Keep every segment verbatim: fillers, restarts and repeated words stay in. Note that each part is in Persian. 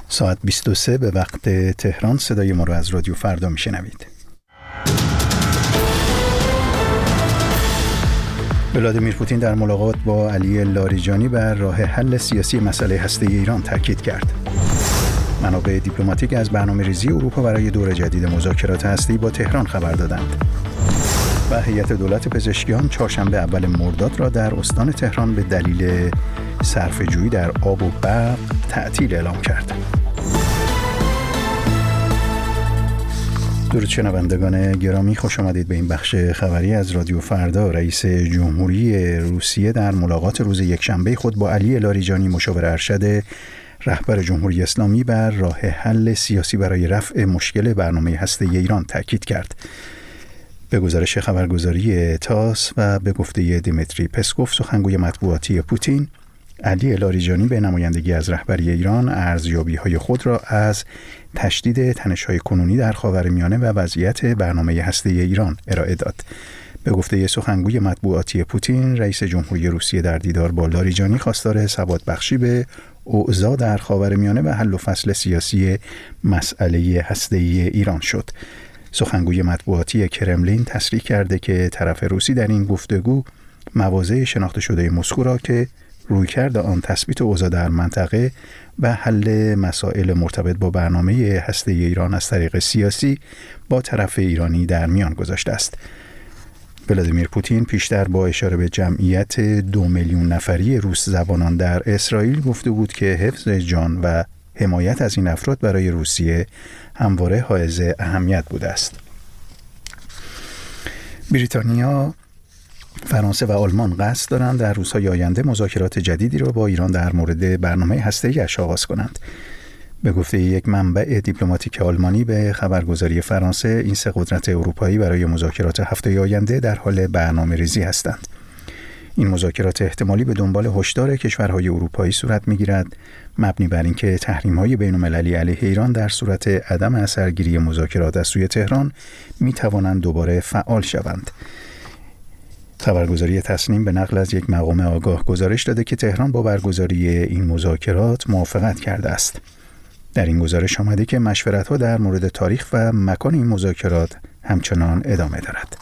ساعت بیست و سه به وقت تهران. صدای ما رو از رادیو فردا میشنوید. ولادیمیر پوتین در ملاقات با علی لاریجانی بر راه حل سیاسی مسئله هسته ایران تاکید کرد. منابع دیپلماتیک از برنامه‌ریزی اروپا برای دور جدید مذاکرات هسته‌ای با تهران خبر دادند. و هیئت دولت پزشکیان چهارشنبه اول مرداد را در استان تهران به دلیل صرفه‌جویی در آب و برق تعطیل اعلام کرد. درود شنوندگان گرامی، خوش آمدید به این بخش خبری از رادیو فردا. رئیس جمهوری روسیه در ملاقات روز یکشنبه خود با علی لاریجانی مشاور ارشد رهبر جمهوری اسلامی بر راه حل سیاسی برای رفع مشکل برنامه هسته‌ای ایران تاکید کرد. به گزارش خبرگزاری تاس و به گفته دیمیتری پسکوف، سخنگوی مطبوعاتی پوتین، علی لاریجانی به نمایندگی از رهبری ایران ارزیابی‌های خود را از تشدید تنش‌های کنونی در خاورمیانه و وضعیت برنامه هسته‌ای ایران ارائه داد. به گفته سخنگوی مطبوعاتی پوتین، رئیس جمهوری روسیه در دیدار با لاریجانی خواستار ثبات بخشی به اوضاع در خاورمیانه و حل و فصل سیاسی مسئله هسته‌ای ایران شد. سخنگوی مطبوعاتی کرملین تصریح کرده که طرف روسی در این گفتگو مواضع شناخته شده مسکو را که رویکرد آن تثبیت اوضاع در منطقه و حل مسائل مرتبط با برنامه هسته‌ای ایران از طریق سیاسی با طرف ایرانی در میان گذاشته است. ولادیمیر پوتین پیشتر با اشاره به جمعیت دو میلیون نفری روس زبانان در اسرائیل گفته بود که حفظ جان و حمایت از این افراد برای روسیه همواره حائز اهمیت بوده است. بریتانیا، فرانسه و آلمان قصد دارند در روزهای آینده مذاکرات جدیدی را با ایران در مورد برنامه هسته‌ای‌اش آغاز کنند. به گفته یک منبع دیپلماتیک آلمانی به خبرگزاری فرانسه، این سه قدرت اروپایی برای مذاکرات هفته آینده در حال برنامه‌ریزی هستند. این مذاکرات احتمالی به دنبال هشدار کشورهای اروپایی صورت می‌گیرد، مبنی بر اینکه تحریم‌های بین‌المللی علیه ایران در صورت عدم اثرگیری مذاکرات از سوی تهران می‌توانند دوباره فعال شوند. خبرگزاری تصنیم به نقل از یک مقام آگاه گزارش داده که تهران با برگزاری این مذاکرات موافقت کرده است. در این گزارش آمده که مشورت‌ها در مورد تاریخ و مکان این مذاکرات همچنان ادامه دارد.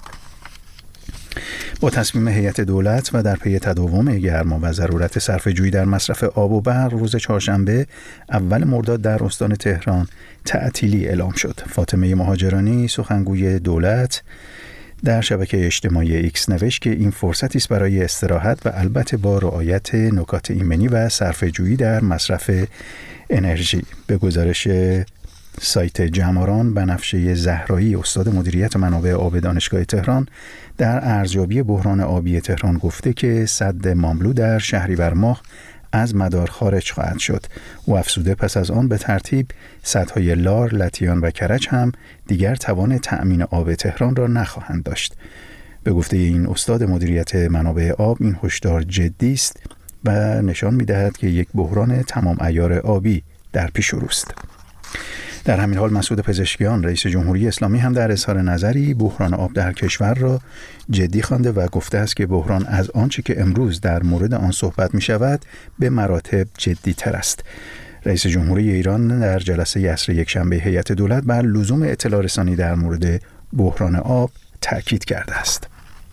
با تصمیم هیئت دولت و در پی تداوم گرما و ضرورت صرفه‌جویی در مصرف آب و برق، روز چهارشنبه اول مرداد در استان تهران تعطیلی اعلام شد. فاطمه مهاجرانی، سخنگوی دولت، در شبکه اجتماعی ایکس نوشت که این فرصتی است برای استراحت و البته با رعایت نکات ایمنی و صرفه‌جویی در مصرف انرژی. به گزارش سایت جماران، بنفشه زهرایی، استاد مدیریت منابع آب دانشگاه تهران، در ارزیابی بحران آبی تهران گفته که سد ماملو در شهریور ماه از مدار خارج خواهد شد. و افزوده پس از آن به ترتیب سدهای لار، لطیان و کرج هم دیگر توان تأمین آب تهران را نخواهند داشت. به گفته این استاد مدیریت منابع آب، این هشدار جدی است و نشان می‌دهد که یک بحران تمام عیار آبی در پیش روست. در همین حال مسعود پزشکیان، رئیس جمهوری اسلامی، هم در اظهار نظری بحران آب در کشور را جدی خوانده و گفته است که بحران از آنچه که امروز در مورد آن صحبت می شود به مراتب جدی تر است. رئیس جمهوری ایران در جلسه عصر یکشنبه هیئت دولت بر لزوم اطلاع رسانی در مورد بحران آب تاکید کرده است.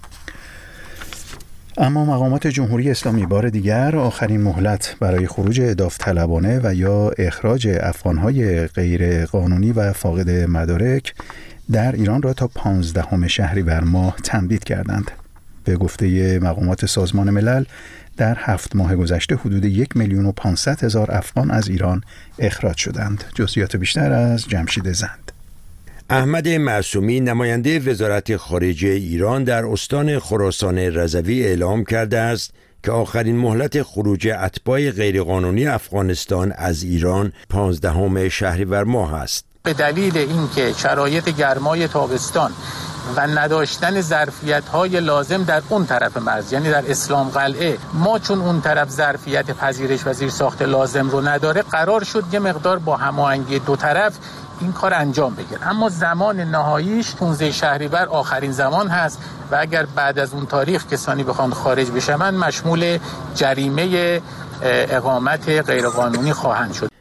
اما مقامات جمهوری اسلامی بار دیگر آخرین مهلت برای خروج داوطلبانه و یا اخراج افغان‌های غیر قانونی و فاقد مدارک در ایران را تا پانزدهم شهریور ماه تمدید کردند. به گفته مقامات سازمان ملل، در هفت ماه گذشته حدود یک میلیون و پانصد هزار افغان از ایران اخراج شدند. جزئیات بیشتر از جمشید زند. احمد معصومی، نماینده وزارت خارجه ایران در استان خراسان رضوی، اعلام کرده است که آخرین مهلت خروج اتباع غیرقانونی افغانستان از ایران پانزدهم شهریور ماه است. به دلیل اینکه شرایط گرمای تابستان و نداشتن ظرفیت‌های لازم در اون طرف مرز، یعنی در اسلام قلعه، ما چون اون طرف ظرفیت پذیرش و زیرساخت لازم رو نداره، قرار شد یه مقدار با هماهنگی دو طرف این کار انجام بگیره. اما زمان نهاییش پانزدهم شهریور آخرین زمان هست و اگر بعد از اون تاریخ کسانی بخوان خارج بشن، مشمول جریمه اقامت غیرقانونی خواهند شد.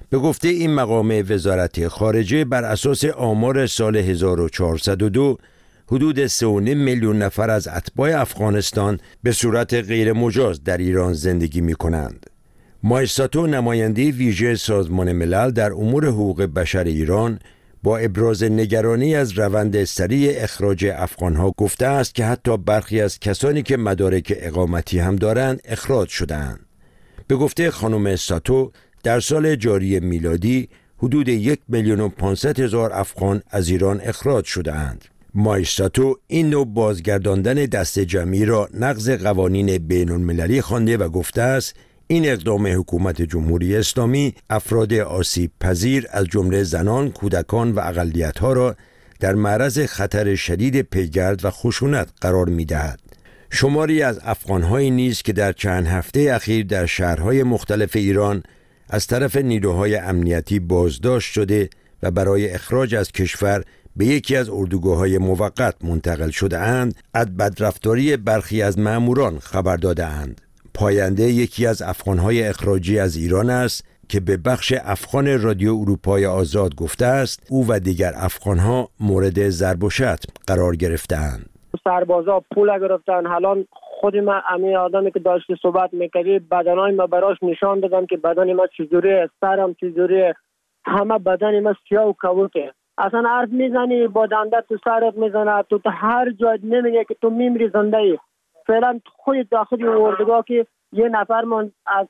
به گفته این مقام وزارت خارجه، بر اساس آمار سال هزار و چهارصد و دو حدود سه و نیم میلیون نفر از اتباع افغانستان به صورت غیر مجاز در ایران زندگی می کنند. مایستاتو، نماینده ویژه سازمان ملل در امور حقوق بشر ایران، با ابراز نگرانی از روند سریع اخراج افغانها گفته است که حتی برخی از کسانی که مدارک اقامتی هم دارند اخراج شده‌اند. به گفته خانم ساتو، در سال جاری میلادی حدود یک میلیون و پانصد هزار افغان از ایران اخراج شده‌اند. مایستاتو این نوع بازگرداندن دست جمعی را نقض قوانین بین المللی خوانده و گفته است این اقدام حکومت جمهوری اسلامی افراد آسیب پذیر از جمله زنان، کودکان و اقلیت‌ها را در معرض خطر شدید پیگرد و خشونت قرار می‌دهد. شماری از افغان‌هایی نیز که در چند هفته اخیر در شهرهای مختلف ایران از طرف نیروهای امنیتی بازداشت شده و برای اخراج از کشور به یکی از اردوگاه‌های موقت منتقل شده اند، از بدرفتاری برخی از مأموران خبر داده اند. پاینده یکی از افغان‌های اخراجی از ایران است که به بخش افغان رادیو اروپای آزاد گفته است او و دیگر افغان‌ها مورد ضرب و شتم قرار گرفته‌اند. سربازا پول گرفتن. حالا خود من امی آدمی که داشتی صحبت میکردی بدنای ما براش نشان دادم که بدن ما چجوریه، سرم چجوریه، همه بدن ما سیاه و کبوته. اصلا حرف میزنی با دنده تو سرت میزنه، تو تا هر جای نمیگه که تو میمیری زنده ای. فعلا خود داخل اردوگاه که یه نفر من از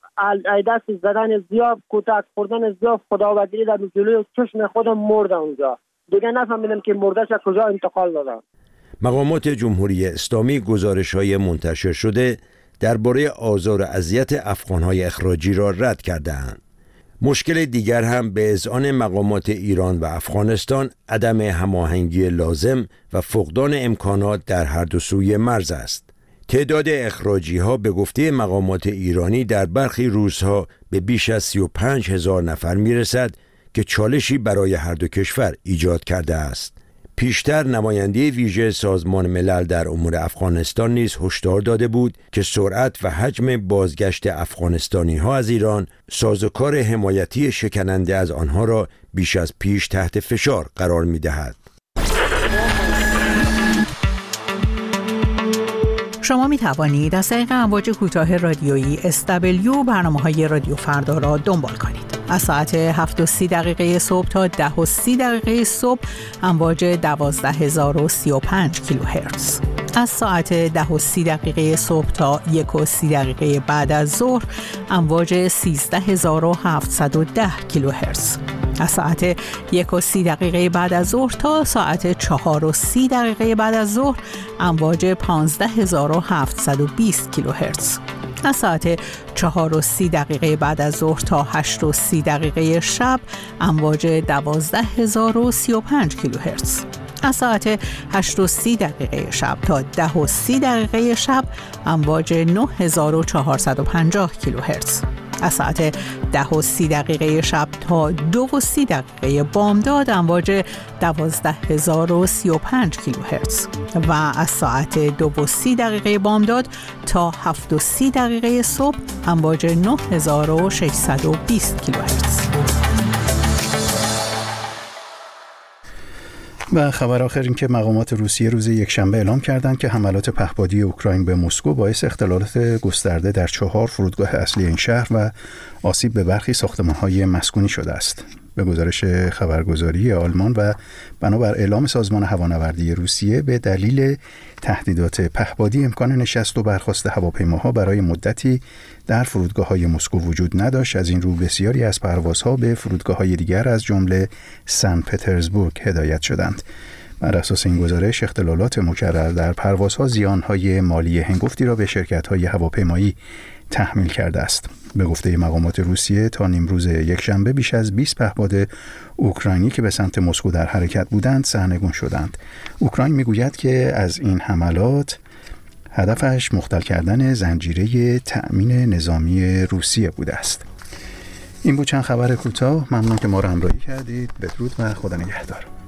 دست زدن زیاد، کتک خوردن زیاد، خداوندی در جلوی چشم خودم مرده اونجا. دیگه نفهمیدم که مردهش کجا انتقال دادن. مقامات جمهوری اسلامی گزارش‌های منتشر شده درباره آزار و اذیت افغان‌های اخراجی را رد کرده‌اند. مشکل دیگر هم به اذعان مقامات ایران و افغانستان عدم هماهنگی لازم و فقدان امکانات در هر دو سوی مرز است. تعداد اخراجی ها به گفته مقامات ایرانی در برخی روزها به بیش از سی و پنج هزار نفر می رسد که چالشی برای هر دو کشور ایجاد کرده است. پیشتر نماینده ویژه سازمان ملل در امور افغانستان نیز هشدار داده بود که سرعت و حجم بازگشت افغانستانی ها از ایران سازوکار حمایتی شکننده از آنها را بیش از پیش تحت فشار قرار می دهد. شما می توانید از طریق امواج کوتاه رادیویی اس دبلیو برنامه‌های رادیو فردا را دنبال کنید. از ساعت هفت و سی دقیقه صبح تا ده و سی دقیقه صبح امواج دوازده هزار و سی و پنج کیلوهرتز. از ساعت ده و سی دقیقه صبح تا یک و سی دقیقه بعد از ظهر امواج سیزده هزار و هفتصد و ده کیلوهرتز. از ساعت یک و سی دقیقه بعد از ظهر تا ساعت چهار و سی دقیقه بعد از ظهر امواج پانزده هزار و هفتصد و بیست کیلوهرتز. از ساعت چهار و سی دقیقه بعد از ظهر تا هشت و سی دقیقه شب امواج دوازده هزار و سی و پنج کیلوهرتز. از ساعت هشت و سی دقیقه شب تا ده و سی دقیقه شب امواج نه هزار و چهارصد و پنجاه کیلوهرتز. از ساعت ده و سی دقیقه شب تا دو و سی دقیقه بامداد امواج دوازده هزار و سی و پنج کیلوهرتز و از ساعت دو و سی دقیقه بامداد تا هفت و سی دقیقه صبح امواج نه هزار و ششصد و بیست کیلوهرتز. و خبر آخر این که مقامات روسیه روز یکشنبه اعلام کردند که حملات پهپادی اوکراین به مسکو باعث اختلالات گسترده در چهار فرودگاه اصلی این شهر و آسیب به برخی ساختمان‌های مسکونی شده است. به گزارش خبرگزاری آلمان و بنابر اعلام سازمان هوانوردی روسیه به دلیل تهدیدات پهپادی امکان نشست و برخاست هواپیماها برای مدتی در فرودگاه‌های مسکو وجود نداشت. از این رو بسیاری از پروازها به فرودگاه‌های دیگر از جمله سن پترزبورگ هدایت شدند. بر اساس این گزارش اختلالات مکرر در پروازها زیان‌های مالی هنگفتی را به شرکت‌های هواپیمایی تحمیل کرده است. به گفته مقامات روسیه تا نیمروز یکشنبه بیش از بیست پهپاد اوکراینی که به سمت مسکو در حرکت بودند سرنگون شدند. اوکراین میگوید که از این حملات هدفش مختل کردن زنجیره تأمین نظامی روسیه بوده است. این بود چند خبر کوتاه. ممنون که ما را همراهی کردید. بدرود و خدا نگهدار.